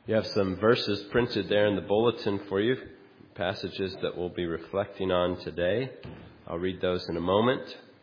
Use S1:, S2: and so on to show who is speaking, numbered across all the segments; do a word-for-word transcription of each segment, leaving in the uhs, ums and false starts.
S1: You have some verses printed there in the bulletin for you, passages that we'll be reflecting on today. I'll read those in a moment.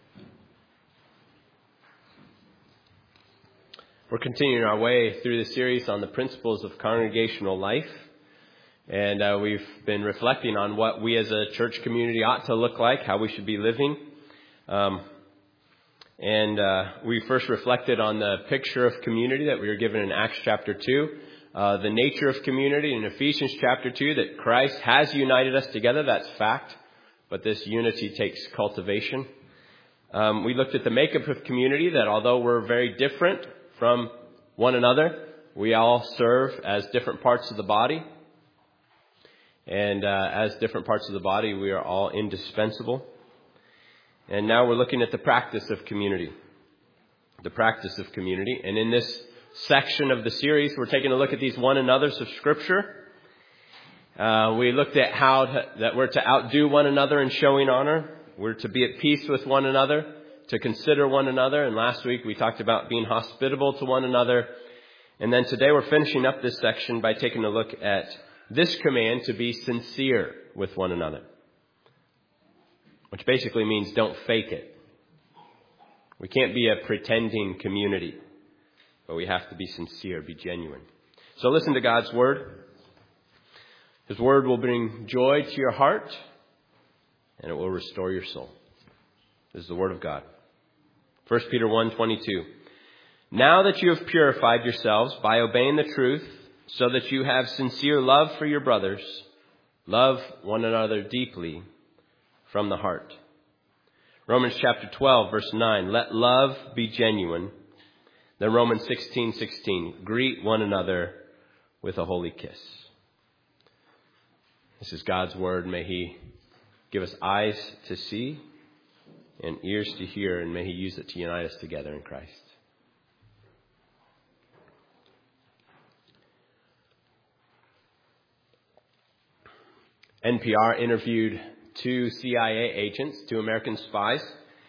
S1: We're continuing our way through the series on the principles of congregational life, and uh, we've been reflecting on what we as a church community ought to look like, how we should be living. Um, and uh, we first reflected on the picture of community that we were given in Acts chapter two. Uh, the nature of community in Ephesians chapter two, that Christ has united us together. That's fact. But this unity takes cultivation. Um, we looked at the makeup of community, that although we're very different from one another, we all serve as different parts of the body. And uh, as different parts of the body, we are all indispensable. And now we're looking at the practice of community. The practice of community. And in this section of the series, we're taking a look at these one another's of Scripture. Uh, we looked at how to, that we're to outdo one another in showing honor. We're to be at peace with one another, to consider one another. And last week we talked about being hospitable to one another. And then today we're finishing up this section by taking a look at this command to be sincere with one another, which basically means don't fake it. We can't be a pretending community. But we have to be sincere, be genuine. So listen to God's word. His word will bring joy to your heart, and it will restore your soul. This is the word of God. First Peter one twenty-two. Now that you have purified yourselves by obeying the truth, so that you have sincere love for your brothers, love one another deeply from the heart. Romans chapter twelve, verse nine. Let love be genuine. Then Romans sixteen sixteen, greet one another with a holy kiss. This is God's word. May He give us eyes to see and ears to hear, and may He use it to unite us together in Christ. N P R interviewed two C I A agents, two American spies.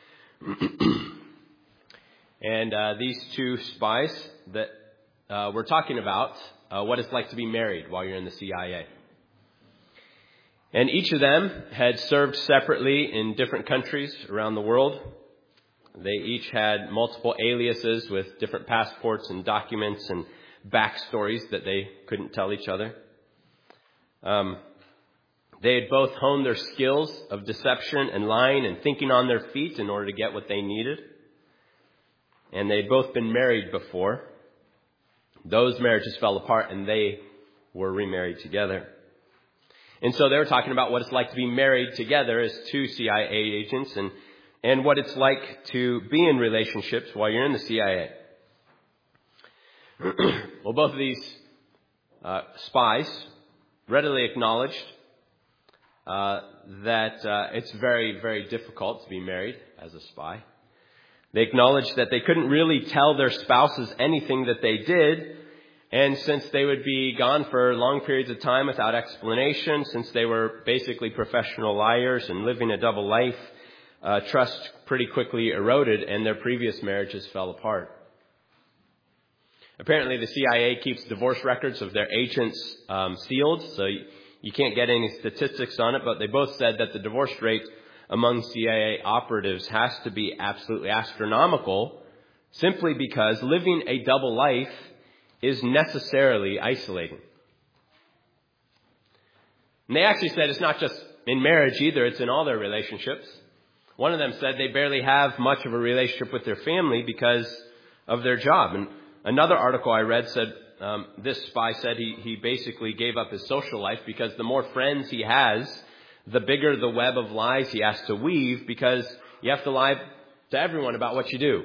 S1: And uh, these two spies that uh, we're talking about uh, what it's like to be married while you're in the C I A. And each of them had served separately in different countries around the world. They each had multiple aliases with different passports and documents and backstories that they couldn't tell each other. Um, they had both honed their skills of deception and lying and thinking on their feet in order to get what they needed. And they'd both been married before. Those marriages fell apart and they were remarried together. And so they were talking about what it's like to be married together as two C I A agents and, and what it's like to be in relationships while you're in the C I A. Well, both of these uh, spies readily acknowledged uh, that uh, it's very, very difficult to be married as a spy. They acknowledged that they couldn't really tell their spouses anything that they did. And since they would be gone for long periods of time without explanation, since they were basically professional liars and living a double life, uh, trust pretty quickly eroded and their previous marriages fell apart. Apparently the C I A keeps divorce records of their agents um, sealed, so you, you can't get any statistics on it, but they both said that the divorce rate among C I A operatives has to be absolutely astronomical, simply because living a double life is necessarily isolating. And they actually said it's not just in marriage either, it's in all their relationships. One of them said they barely have much of a relationship with their family because of their job. And another article I read said um, this spy said he, he basically gave up his social life because the more friends he has, the bigger the web of lies he has to weave, because you have to lie to everyone about what you do.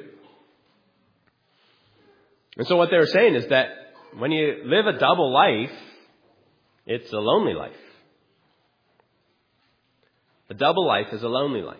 S1: And so what they were saying is that when you live a double life, it's a lonely life. A double life is a lonely life.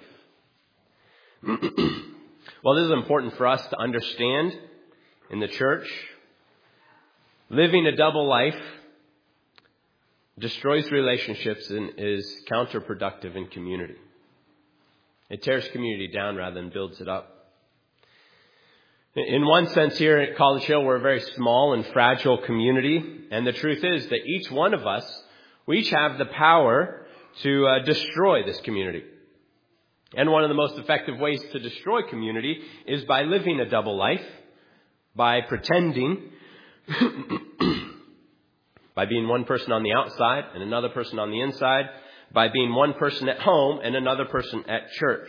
S1: Well, this is important for us to understand in the church. Living a double life destroys relationships and is counterproductive in community. It tears community down rather than builds it up. In one sense here at College Hill, we're a very small and fragile community. And the truth is that each one of us, we each have the power to uh, destroy this community. And one of the most effective ways to destroy community is by living a double life, by pretending, by being one person on the outside and another person on the inside, by being one person at home and another person at church.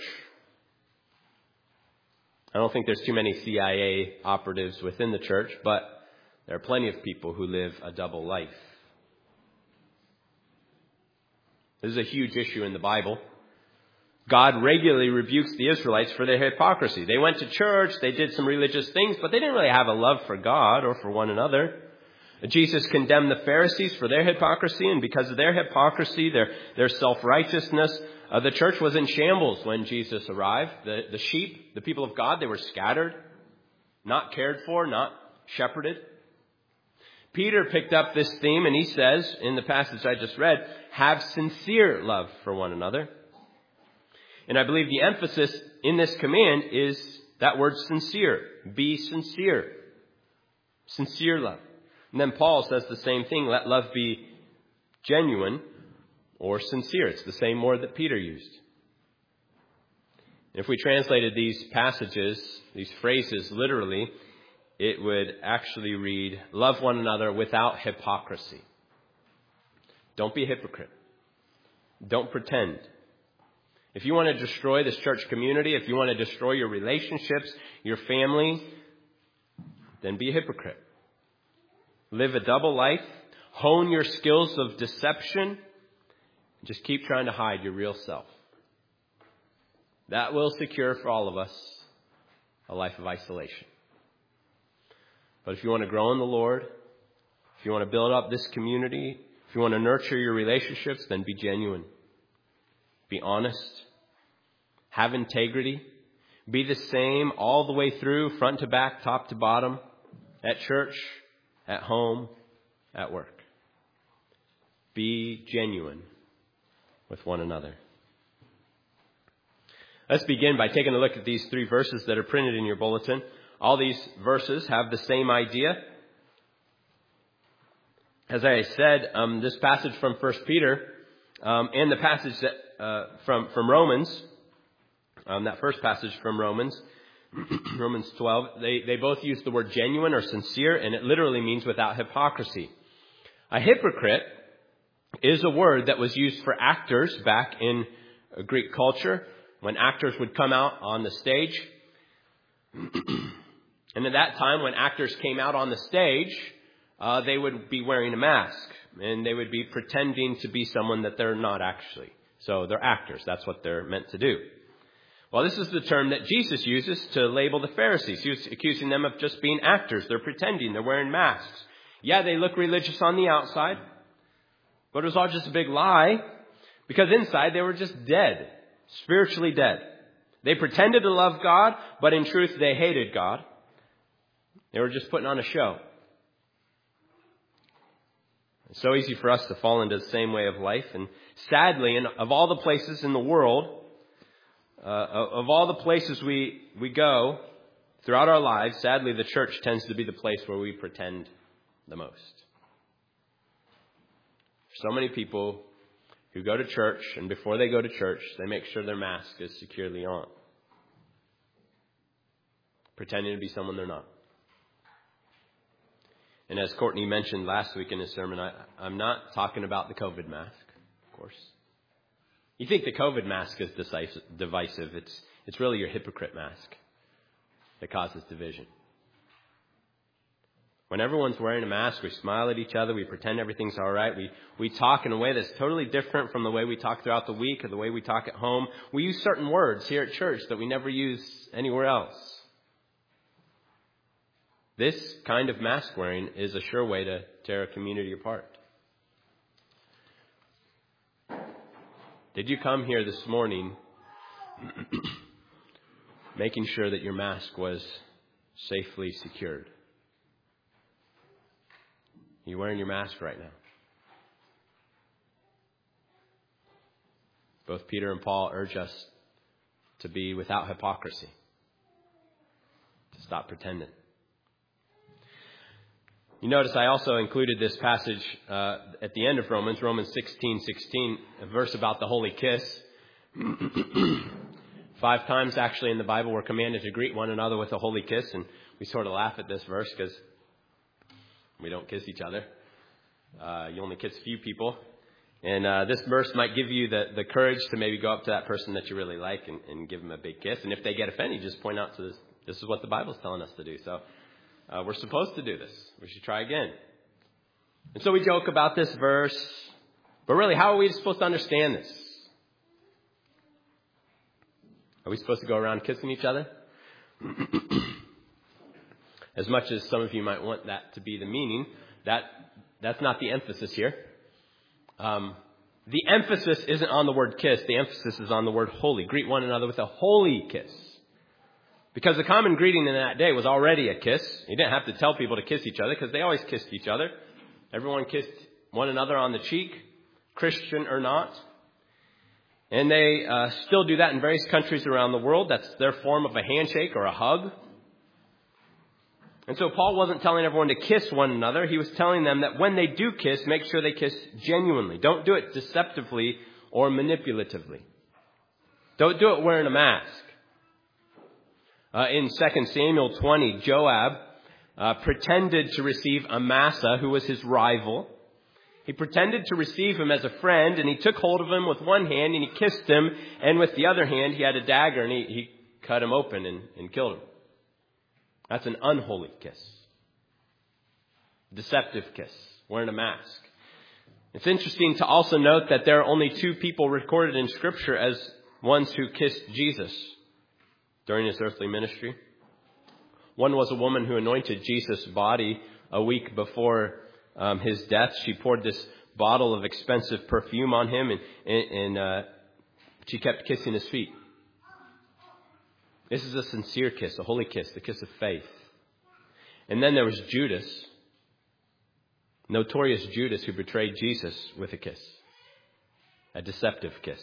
S1: I don't think there's too many C I A operatives within the church, but there are plenty of people who live a double life. This is a huge issue in the Bible. God regularly rebukes the Israelites for their hypocrisy. They went to church, they did some religious things, but they didn't really have a love for God or for one another. Jesus condemned the Pharisees for their hypocrisy, and because of their hypocrisy, their, their self-righteousness, uh, the church was in shambles when Jesus arrived. The, the sheep, the people of God, they were scattered, not cared for, not shepherded. Peter picked up this theme, and he says, in the passage I just read, have sincere love for one another. And I believe the emphasis in this command is that word sincere. Be sincere. Sincere love. And then Paul says the same thing. Let love be genuine or sincere. It's the same word that Peter used. If we translated these passages, these phrases literally, it would actually read, love one another without hypocrisy. Don't be a hypocrite. Don't pretend. If you want to destroy this church community, if you want to destroy your relationships, your family, then be a hypocrite. Live a double life. Hone your skills of deception. Just keep trying to hide your real self. That will secure for all of us a life of isolation. But if you want to grow in the Lord, if you want to build up this community, if you want to nurture your relationships, then be genuine. Be honest. Have integrity. Be the same all the way through, front to back, top to bottom, at church, at home, at work. Be genuine with one another. Let's begin by taking a look at these three verses that are printed in your bulletin. All these verses have the same idea. As I said, um, this passage from First Peter um, and the passage that, uh, from, from Romans, um, that first passage from Romans, Romans twelve, they, they both use the word genuine or sincere, and it literally means without hypocrisy. A hypocrite is a word that was used for actors back in Greek culture, when actors would come out on the stage. And at that time, when actors came out on the stage, uh, they would be wearing a mask, and they would be pretending to be someone that they're not actually. So they're actors. That's what they're meant to do. Well, this is the term that Jesus uses to label the Pharisees. He was accusing them of just being actors. They're pretending. They're wearing masks. Yeah, they look religious on the outside, but it was all just a big lie, because inside they were just dead, spiritually dead. They pretended to love God, but in truth they hated God. They were just putting on a show. It's so easy for us to fall into the same way of life. And sadly, and of all the places in the world, Uh, of all the places we, we go throughout our lives, sadly, the church tends to be the place where we pretend the most. So many people who go to church, and before they go to church, they make sure their mask is securely on, pretending to be someone they're not. And as Courtney mentioned last week in his sermon, I, I'm not talking about the COVID mask, of course. You think the COVID mask is divisive. It's, it's really your hypocrite mask that causes division. When everyone's wearing a mask, we smile at each other. We pretend everything's all right. We, we talk in a way that's totally different from the way we talk throughout the week or the way we talk at home. We use certain words here at church that we never use anywhere else. This kind of mask wearing is a sure way to tear a community apart. Did you come here this morning making sure that your mask was safely secured? Are you wearing your mask right now? Both Peter and Paul urge us to be without hypocrisy, to stop pretending. You notice I also included this passage uh, at the end of Romans, Romans sixteen sixteen, a verse about the holy kiss. Five times actually in the Bible we're commanded to greet one another with a holy kiss, and we sort of laugh at this verse because we don't kiss each other. Uh, you only kiss a few people. And uh, this verse might give you the, the courage to maybe go up to that person that you really like and, and give them a big kiss. And if they get offended, you just point out to this, this is what the Bible's telling us to do. So uh, we're supposed to do this. We should try again. And so we joke about this verse. But really, how are we supposed to understand this? Are we supposed to go around kissing each other? As much as some of you might want that to be the meaning, that that's not the emphasis here. Um, the emphasis isn't on the word kiss. The emphasis is on the word holy. Greet one another with a holy kiss. Because the common greeting in that day was already a kiss. You didn't have to tell people to kiss each other because they always kissed each other. Everyone kissed one another on the cheek, Christian or not. And they uh, still do that in various countries around the world. That's their form of a handshake or a hug. And so Paul wasn't telling everyone to kiss one another. He was telling them that when they do kiss, make sure they kiss genuinely. Don't do it deceptively or manipulatively. Don't do it wearing a mask. Uh, in Second Samuel twenty, Joab uh, pretended to receive Amasa, who was his rival. He pretended to receive him as a friend, and he took hold of him with one hand, and he kissed him, and with the other hand, he had a dagger, and he, he cut him open and, and killed him. That's an unholy kiss. Deceptive kiss, wearing a mask. It's interesting to also note that there are only two people recorded in Scripture as ones who kissed Jesus during his earthly ministry. One was a woman who anointed Jesus' body a week before um, his death. She poured this bottle of expensive perfume on him, and, and, and uh, she kept kissing his feet. This is a sincere kiss, a holy kiss, the kiss of faith. And then there was Judas, notorious Judas, who betrayed Jesus with a kiss, a deceptive kiss.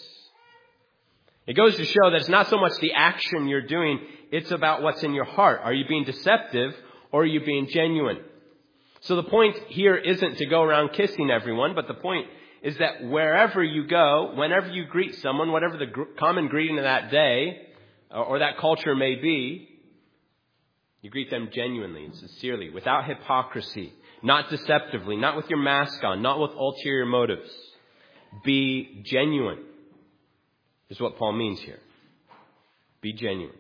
S1: It goes to show that it's not so much the action you're doing, it's about what's in your heart. Are you being deceptive or are you being genuine? So the point here isn't to go around kissing everyone, but the point is that wherever you go, whenever you greet someone, whatever the gr- common greeting of that day or that culture may be, you greet them genuinely and sincerely, without hypocrisy, not deceptively, not with your mask on, not with ulterior motives. Be genuine, is what Paul means here. Be genuine.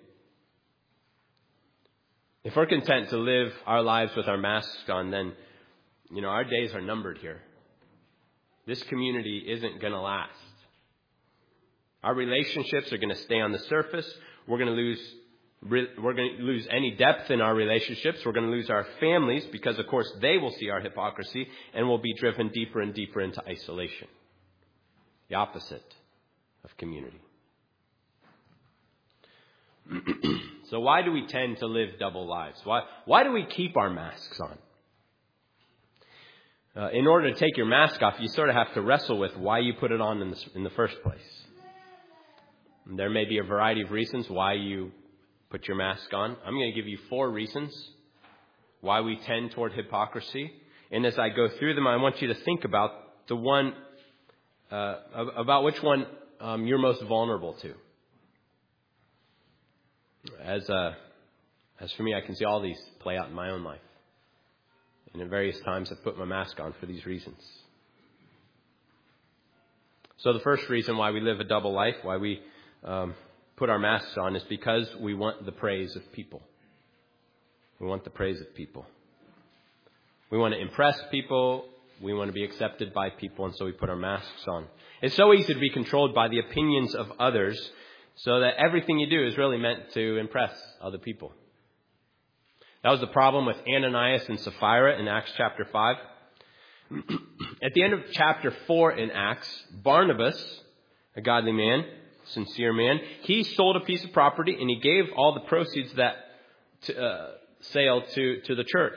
S1: If we're content to live our lives with our masks on, then, you know, our days are numbered here. This community isn't going to last. Our relationships are going to stay on the surface. We're going to lose we're going to lose any depth in our relationships. We're going to lose our families because, of course, they will see our hypocrisy and will be driven deeper and deeper into isolation. The opposite of community. So why do we tend to live double lives? Why, why do we keep our masks on? Uh, in order to take your mask off, you sort of have to wrestle with why you put it on in the, in the first place. And there may be a variety of reasons why you put your mask on. I'm going to give you four reasons why we tend toward hypocrisy. And as I go through them, I want you to think about the one, uh, about which one um, you're most vulnerable to. As uh, as for me, I can see all these play out in my own life. And at various times I've put my mask on for these reasons. So the first reason why we live a double life, why we um, put our masks on, is because we want the praise of people. We want the praise of people. We want to impress people. We want to be accepted by people, and so we put our masks on. It's so easy to be controlled by the opinions of others, so that everything you do is really meant to impress other people. That was the problem with Ananias and Sapphira in Acts chapter five. At the end of chapter four in Acts, Barnabas, a godly man, sincere man, he sold a piece of property and he gave all the proceeds of that to, uh, sale to, to the church.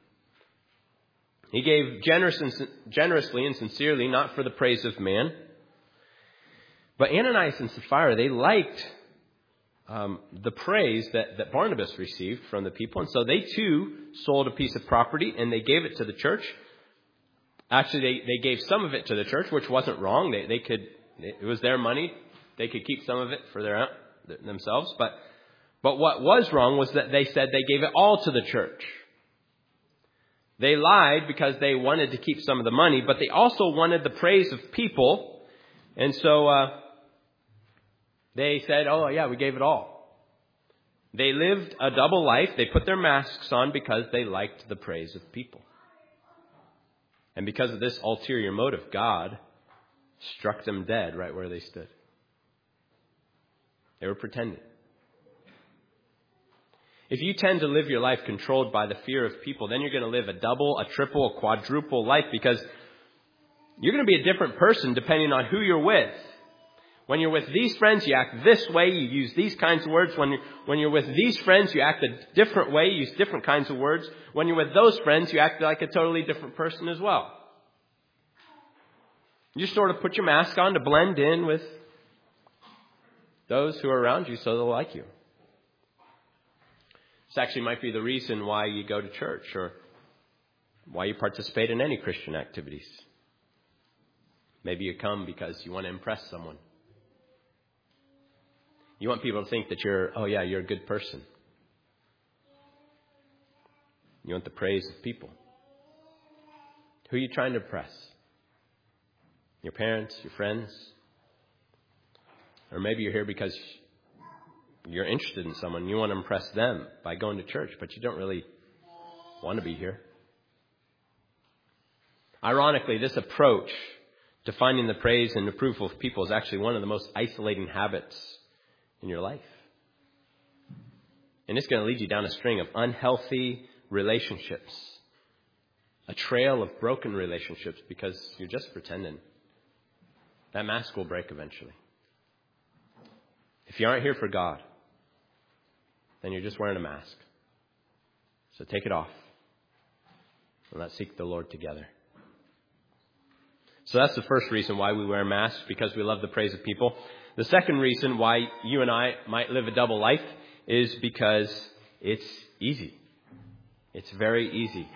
S1: He gave generous and, generously and sincerely, not for the praise of man. But Ananias and Sapphira, they liked um, the praise that, that Barnabas received from the people. And so they too sold a piece of property and they gave it to the church. Actually, they, they gave some of it to the church, which wasn't wrong. They, they could, it was their money. They could keep some of it for their themselves. But, but what was wrong was that they said they gave it all to the church. They lied because they wanted to keep some of the money, but they also wanted the praise of people. And so uh, they said, oh, yeah, we gave it all. They lived a double life. They put their masks on because they liked the praise of people. And because of this ulterior motive, God struck them dead right where they stood. They were pretending. If you tend to live your life controlled by the fear of people, then you're going to live a double, a triple, a quadruple life because you're going to be a different person depending on who you're with. When you're with these friends, you act this way, you use these kinds of words. When you're, when you're with these friends, you act a different way, you use different kinds of words. When you're with those friends, you act like a totally different person as well. You just sort of put your mask on to blend in with those who are around you so they'll like you. This actually might be the reason why you go to church or why you participate in any Christian activities. Maybe you come because you want to impress someone. You want people to think that you're, oh yeah, you're a good person. You want the praise of people. Who are you trying to impress? Your parents, your friends? Or maybe you're here because you're interested in someone. You want to impress them by going to church, but you don't really want to be here. Ironically, this approach to finding the praise and approval of people is actually one of the most isolating habits in your life. And it's going to lead you down a string of unhealthy relationships, a trail of broken relationships because you're just pretending. That mask will break eventually. If you aren't here for God, then you're just wearing a mask. So take it off. And let's seek the Lord together. So that's the first reason why we wear masks, because we love the praise of people. The second reason why you and I might live a double life is because it's easy. It's very easy.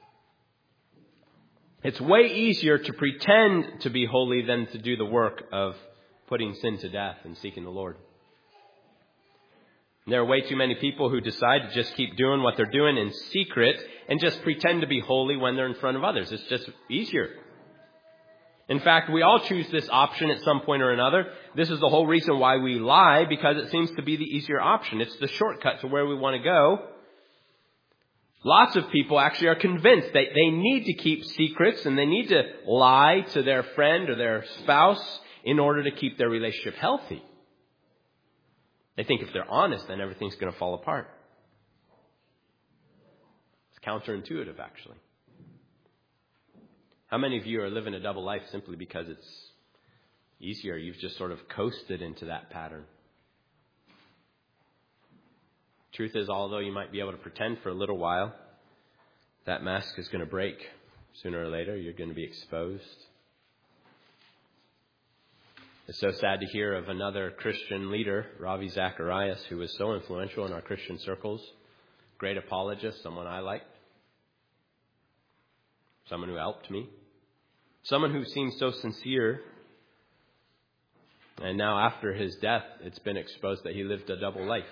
S1: It's way easier to pretend to be holy than to do the work of putting sin to death and seeking the Lord. And there are way too many people who decide to just keep doing what they're doing in secret and just pretend to be holy when they're in front of others. It's just easier. In fact, we all choose this option at some point or another. This is the whole reason why we lie, because it seems to be the easier option. It's the shortcut to where we want to go. Lots of people actually are convinced that they need to keep secrets and they need to lie to their friend or their spouse in order to keep their relationship healthy. They think if they're honest, then everything's going to fall apart. It's counterintuitive, actually. How many of you are living a double life simply because it's easier? You've just sort of coasted into that pattern. Truth is, although you might be able to pretend for a little while, that mask is going to break. Sooner or later, you're going to be exposed. It's so sad to hear of another Christian leader, Ravi Zacharias, who was so influential in our Christian circles. Great apologist, someone I liked. Someone who helped me. Someone who seemed so sincere. And now after his death, it's been exposed that he lived a double life.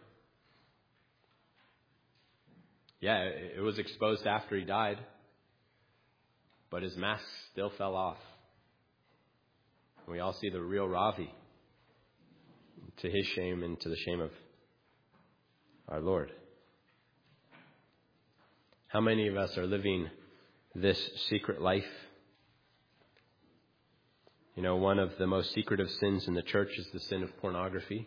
S1: Yeah, it was exposed after he died. But his mask still fell off. We all see the real Ravi, to his shame and to the shame of our Lord. How many of us are living this secret life? You know, one of the most secretive sins in the church is the sin of pornography.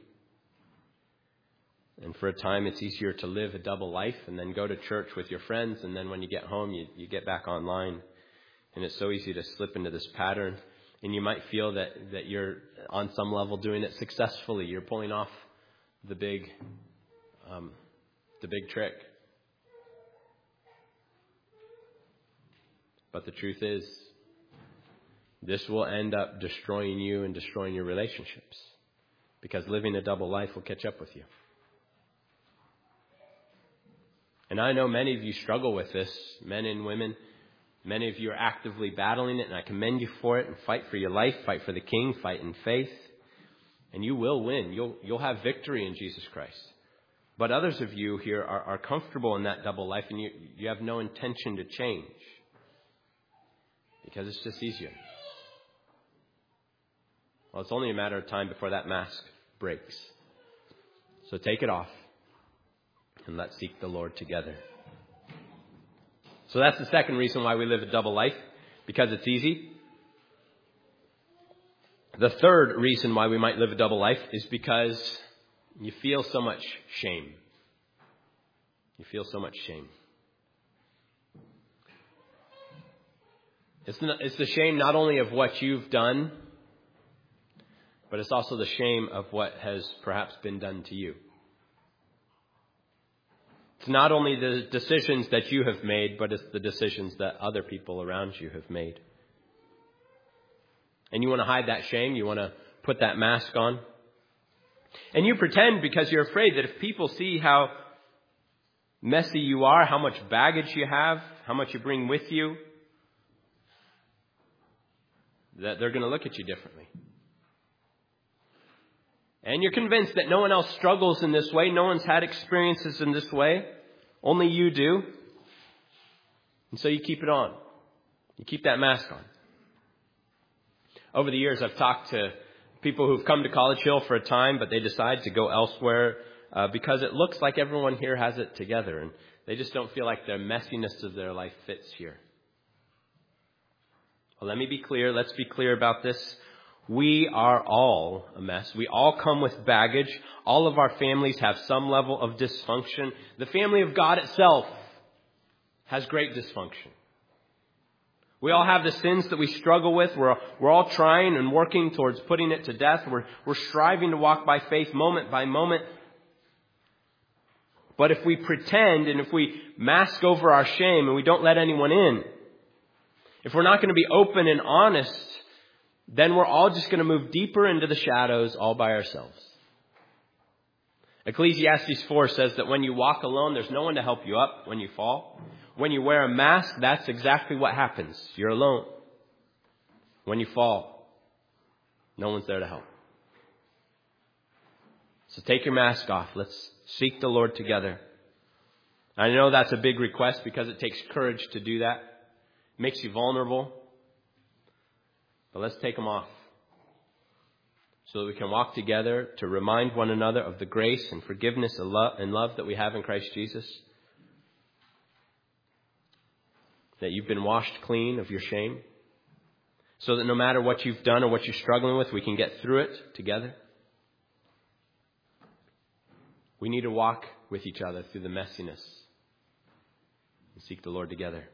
S1: And for a time, it's easier to live a double life and then go to church with your friends. And then when you get home, you, you get back online. And it's so easy to slip into this pattern. And you might feel that, that you're on some level doing it successfully. You're pulling off the big, um, the big trick. But the truth is, this will end up destroying you and destroying your relationships. because living a double life will catch up with you. And I know many of you struggle with this, men and women. Many of you are actively battling it, and I commend you for it. And fight for your life, fight for the King, fight in faith. And you will win. You'll, you'll have victory in Jesus Christ. But others of you here are, are comfortable in that double life, and you, you have no intention to change because it's just easier. Well, it's only a matter of time before that mask breaks. So take it off. And let's seek the Lord together. So that's the second reason why we live a double life, because it's easy. The third reason why we might live a double life is because you feel so much shame. You feel so much shame. It's, not, it's the shame not only of what you've done, but it's also the shame of what has perhaps been done to you. It's not only the decisions that you have made, but it's the decisions that other people around you have made. And you want to hide that shame. You want to put that mask on. And you pretend because you're afraid that if people see how messy you are, how much baggage you have, how much you bring with you, that they're going to look at you differently. And you're convinced that no one else struggles in this way. No one's had experiences in this way. Only you do. And so you keep it on. You keep that mask on. Over the years, I've talked to people who've come to College Hill for a time, but they decide to go elsewhere uh, because it looks like everyone here has it together. And they just don't feel like the messiness of their life fits here. Well, let me be clear. Let's be clear about this. We are all a mess. We all come with baggage. All of our families have some level of dysfunction. The family of God itself has great dysfunction. We all have the sins that we struggle with. We're, we're all trying and working towards putting it to death. We're, we're striving to walk by faith moment by moment. But if we pretend and if we mask over our shame and we don't let anyone in, if we're not going to be open and honest, then we're all just going to move deeper into the shadows all by ourselves. Ecclesiastes four says that when you walk alone, there's no one to help you up when you fall. When you wear a mask, that's exactly what happens. You're alone. When you fall, no one's there to help. So take your mask off. Let's seek the Lord together. I know that's a big request because it takes courage to do that. It makes you vulnerable. But let's take them off so that we can walk together to remind one another of the grace and forgiveness and love that we have in Christ Jesus. That you've been washed clean of your shame. So that no matter what you've done or what you're struggling with, we can get through it together. We need to walk with each other through the messiness and seek the Lord together.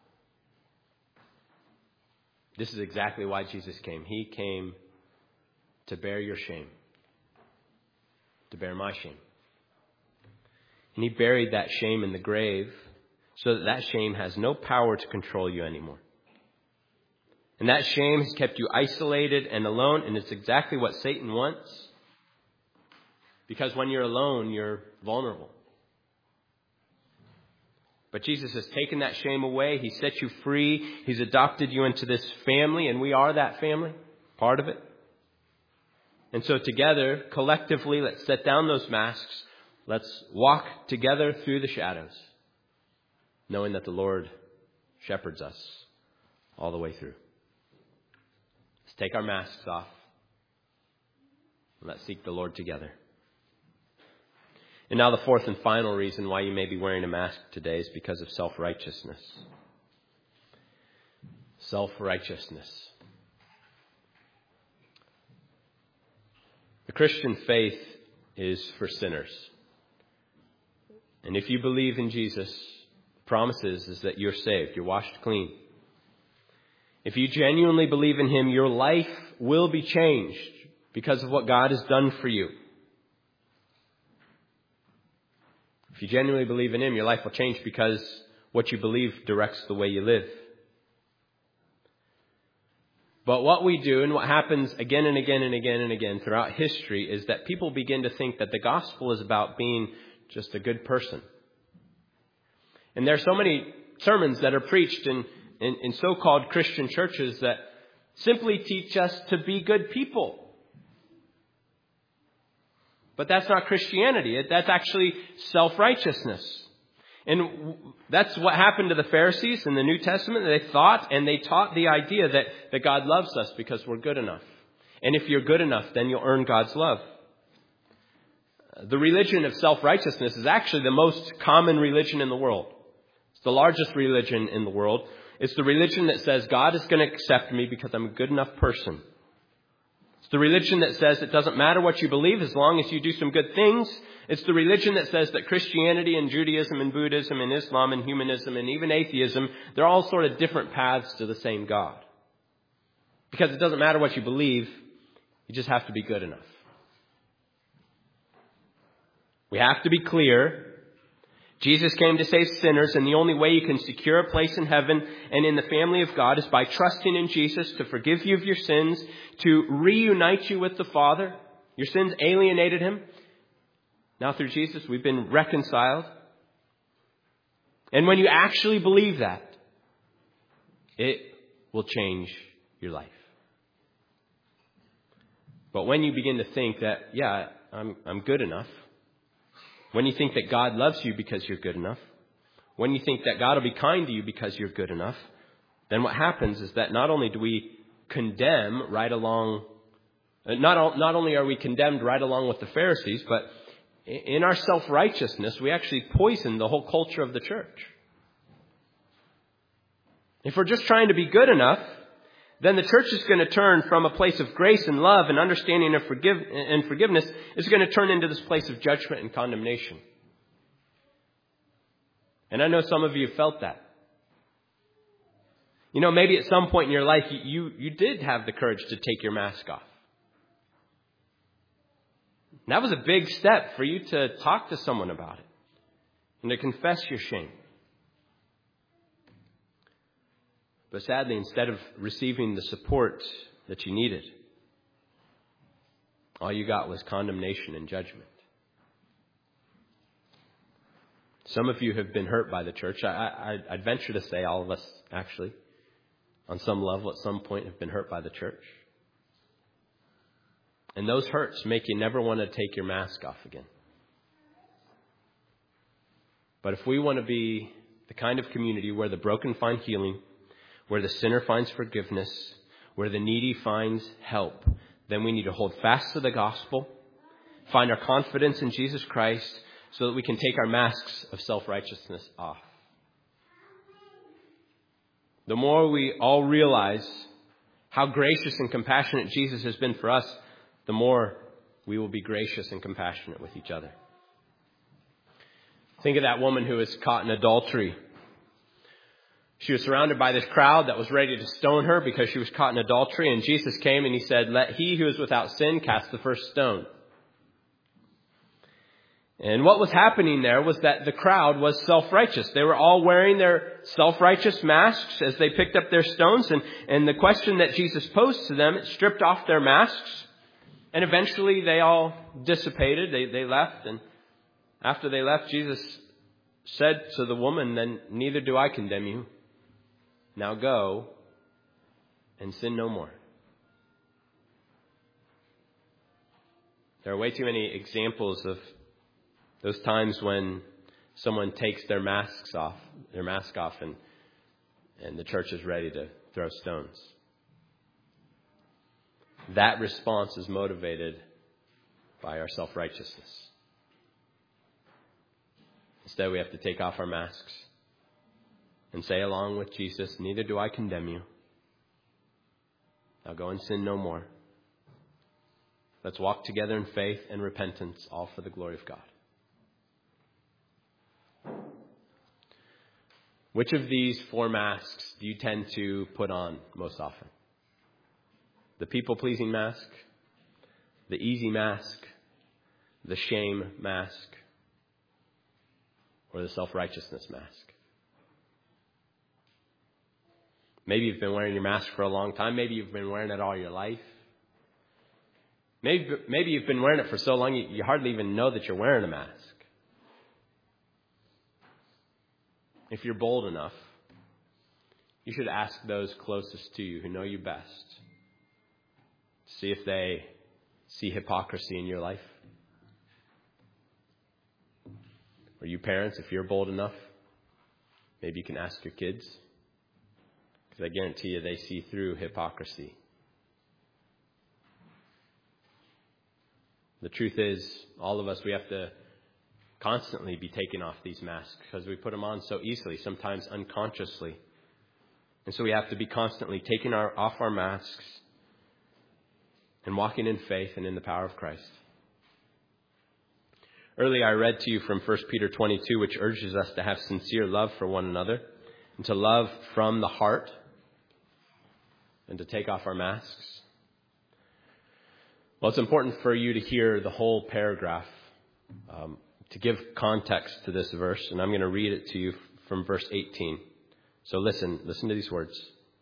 S1: This is exactly why Jesus came. He came to bear your shame, to bear my shame. And he buried that shame in the grave so that that shame has no power to control you anymore. And that shame has kept you isolated and alone, and it's exactly what Satan wants. Because when you're alone, you're vulnerable. But Jesus has taken that shame away. He set you free. He's adopted you into this family, and we are that family, part of it. And so together, collectively, let's set down those masks. Let's walk together through the shadows, knowing that the Lord shepherds us all the way through. Let's take our masks off. And let's seek the Lord together. And now the fourth and final reason why you may be wearing a mask today is because of self-righteousness. Self-righteousness. The Christian faith is for sinners. And if you believe in Jesus, the promise is, is that you're saved. You're washed clean. If you genuinely believe in Him, your life will be changed because of what God has done for you. If you genuinely believe in Him, your life will change because what you believe directs the way you live. But what we do and what happens again and again and again and again throughout history is that people begin to think that the gospel is about being just a good person. And there are so many sermons that are preached in, in, in so-called Christian churches that simply teach us to be good people. But that's not Christianity. That's actually self-righteousness. And that's what happened to the Pharisees in the New Testament. They thought and they taught the idea that, that God loves us because we're good enough. And if you're good enough, then you'll earn God's love. The religion of self-righteousness is actually the most common religion in the world. It's the largest religion in the world. It's the religion that says God is going to accept me because I'm a good enough person. It's the religion that says it doesn't matter what you believe as long as you do some good things. It's the religion that says that Christianity and Judaism and Buddhism and Islam and humanism and even atheism, they're all sort of different paths to the same God. Because it doesn't matter what you believe, you just have to be good enough. We have to be clear. Jesus came to save sinners, and the only way you can secure a place in heaven and in the family of God is by trusting in Jesus to forgive you of your sins, to reunite you with the Father. Your sins alienated him. Now through Jesus, we've been reconciled. And when you actually believe that, it will change your life. But when you begin to think that, yeah, I'm, I'm good enough, when you think that God loves you because you're good enough, when you think that God will be kind to you because you're good enough, then what happens is that not only do we condemn right along, not, not only are we condemned right along with the Pharisees, but in our self-righteousness, we actually poison the whole culture of the church. If we're just trying to be good enough, then the church is going to turn from a place of grace and love and understanding and, forgive, and forgiveness, is going to turn into this place of judgment and condemnation. And I know some of you have felt that. You know, maybe at some point in your life, you, you did have the courage to take your mask off. And that was a big step for you to talk to someone about it and to confess your shame. But sadly, instead of receiving the support that you needed, all you got was condemnation and judgment. Some of you have been hurt by the church. I, I, I'd venture to say all of us, actually, on some level, at some point, have been hurt by the church. And those hurts make you never want to take your mask off again. But if we want to be the kind of community where the broken find healing, where the sinner finds forgiveness, where the needy finds help, then we need to hold fast to the gospel, find our confidence in Jesus Christ, so that we can take our masks of self-righteousness off. The more we all realize how gracious and compassionate Jesus has been for us, the more we will be gracious and compassionate with each other. Think of that woman who was caught in adultery. She was surrounded by this crowd that was ready to stone her because she was caught in adultery. And Jesus came and he said, "Let he who is without sin cast the first stone." And what was happening there was that the crowd was self-righteous. They were all wearing their self-righteous masks as they picked up their stones. And, and the question that Jesus posed to them, it stripped off their masks. And eventually they all dissipated. They, they left. And after they left, Jesus said to the woman, "Then neither do I condemn you. Now go and sin no more." There are way too many examples of those times when someone takes their masks off, their mask off, and, and the church is ready to throw stones. That response is motivated by our self-righteousness. Instead, we have to take off our masks and say along with Jesus, "Neither do I condemn you. Now go and sin no more." Let's walk together in faith and repentance, all for the glory of God. Which of these four masks do you tend to put on most often? The people-pleasing mask, the easy mask, the shame mask, or the self-righteousness mask? Maybe you've been wearing your mask for a long time. Maybe you've been wearing it all your life. Maybe, maybe you've been wearing it for so long you, you hardly even know that you're wearing a mask. If you're bold enough, you should ask those closest to you who know you best. See if they see hypocrisy in your life. Or you parents, if you're bold enough, maybe you can ask your kids. Because I guarantee you they see through hypocrisy. The truth is, all of us, we have to constantly be taking off these masks because we put them on so easily, sometimes unconsciously. And so we have to be constantly taking our, off our masks and walking in faith and in the power of Christ. Earlier I read to you from First Peter twenty-two, which urges us to have sincere love for one another and to love from the heart and to take off our masks. Well, it's important for you to hear the whole paragraph um, to give context to this verse, and I'm going to read it to you from verse eighteen. So listen, listen to these words.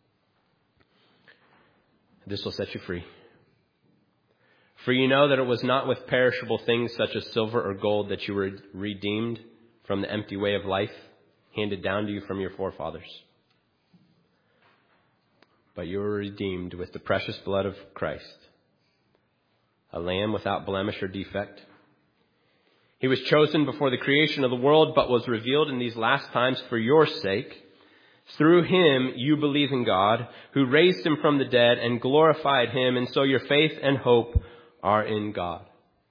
S1: This will set you free. For you know that it was not with perishable things such as silver or gold that you were redeemed from the empty way of life handed down to you from your forefathers. But you were redeemed with the precious blood of Christ, a lamb without blemish or defect. He was chosen before the creation of the world, but was revealed in these last times for your sake. Through him you believe in God, who raised him from the dead and glorified him, and so your faith and hope are in God.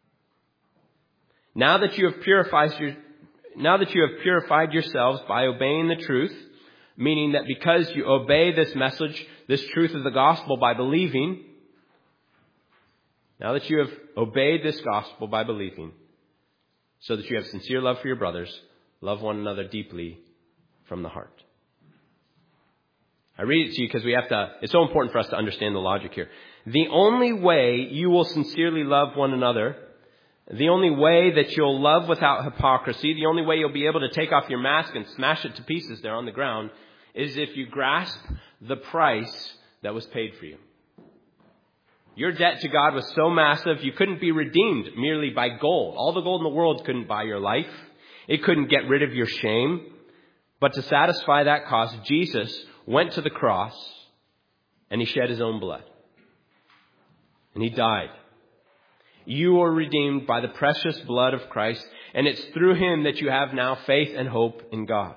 S1: Now that you have purified your, now that you have purified yourselves by obeying the truth, meaning that because you obey this message, this truth of the gospel by believing, now that you have obeyed this gospel by believing, so that you have sincere love for your brothers, love one another deeply from the heart. I read it to you because we have to, it's so important for us to understand the logic here. The only way you will sincerely love one another, the only way that you'll love without hypocrisy, the only way you'll be able to take off your mask and smash it to pieces there on the ground, is if you grasp the price that was paid for you. Your debt to God was so massive, you couldn't be redeemed merely by gold. All the gold in the world couldn't buy your life. It couldn't get rid of your shame. But to satisfy that cost, Jesus went to the cross and he shed his own blood. And he died. You are redeemed by the precious blood of Christ, and it's through him that you have now faith and hope in God.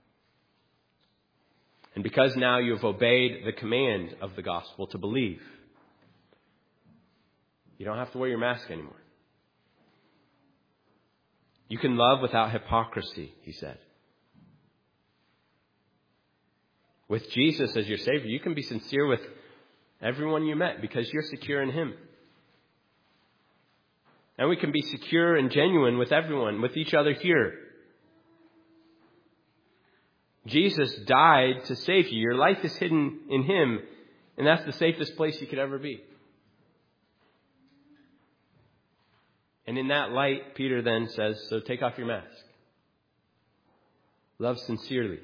S1: And because now you have obeyed the command of the gospel to believe, you don't have to wear your mask anymore. You can love without hypocrisy, he said. With Jesus as your Savior, you can be sincere with everyone you met because you're secure in him. And we can be secure and genuine with everyone, with each other here. Jesus died to save you. Your life is hidden in him, and that's the safest place you could ever be. And in that light, Peter then says, so take off your mask. Love sincerely.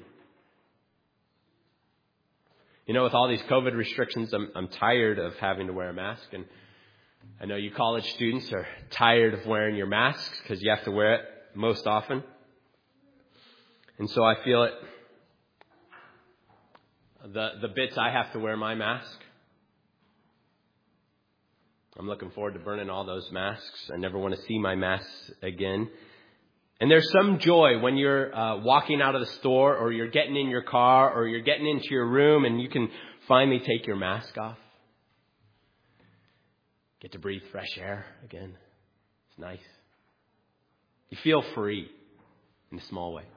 S1: You know, with all these COVID restrictions, I'm, I'm tired of having to wear a mask. And I know you college students are tired of wearing your masks because you have to wear it most often. And so I feel it. The, the bits I have to wear my mask. I'm looking forward to burning all those masks. I never want to see my masks again. And there's some joy when you're uh, walking out of the store, or you're getting in your car, or you're getting into your room and you can finally take your mask off. Get to breathe fresh air again. It's nice. You feel free in a small way.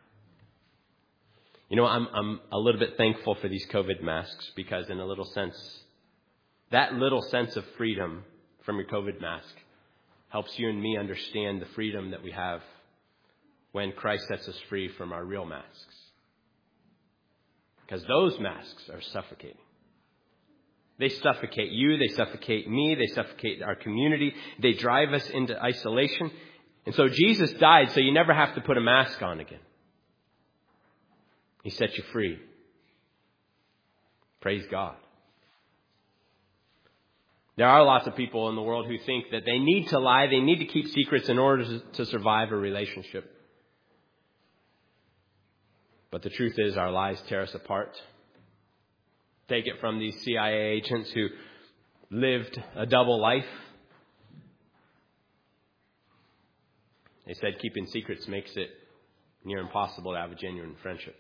S1: You know, I'm I'm a little bit thankful for these COVID masks because in a little sense, that little sense of freedom from your COVID mask helps you and me understand the freedom that we have when Christ sets us free from our real masks. Because those masks are suffocating. They suffocate you, they suffocate me, they suffocate our community, they drive us into isolation. And so Jesus died so you never have to put a mask on again. He set you free. Praise God. There are lots of people in the world who think that they need to lie, they need to keep secrets in order to survive a relationship. But the truth is, our lies tear us apart. Take it from these C I A agents who lived a double life. They said keeping secrets makes it near impossible to have a genuine friendship.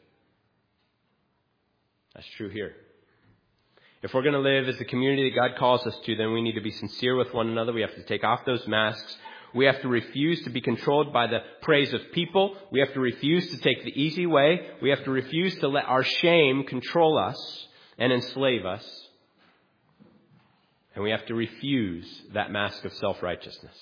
S1: That's true here. If we're going to live as the community that God calls us to, then we need to be sincere with one another. We have to take off those masks. We have to refuse to be controlled by the praise of people. We have to refuse to take the easy way. We have to refuse to let our shame control us and enslave us. And we have to refuse that mask of self-righteousness.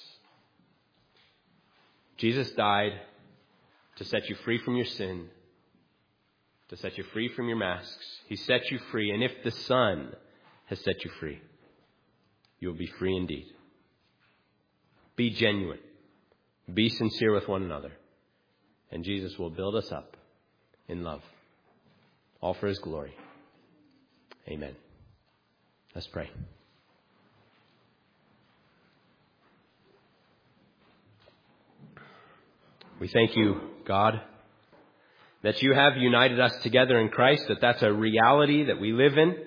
S1: Jesus died to set you free from your sin, to set you free from your masks. He set you free, and if the Son has set you free, you will be free indeed. Be genuine. Be sincere with one another, and Jesus will build us up in love, all for His glory. Amen. Let's pray. We thank you, God, that you have united us together in Christ, that that's a reality that we live in.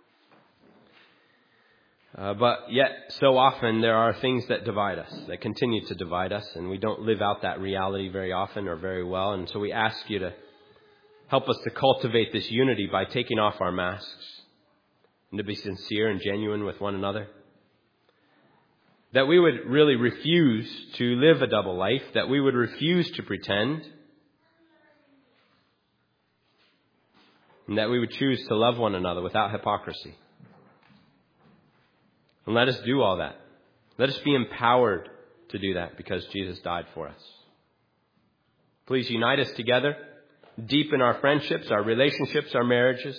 S1: Uh, but yet, so often, there are things that divide us, that continue to divide us, and we don't live out that reality very often or very well. And so we ask you to help us to cultivate this unity by taking off our masks and to be sincere and genuine with one another. That we would really refuse to live a double life, that we would refuse to pretend, and that we would choose to love one another without hypocrisy. And let us do all that. Let us be empowered to do that because Jesus died for us. Please unite us together, deepen our friendships, our relationships, our marriages,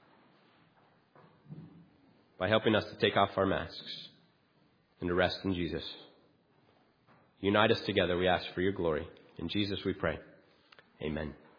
S1: by helping us to take off our masks and to rest in Jesus. Unite us together, we ask for your glory. In Jesus we pray. Amen.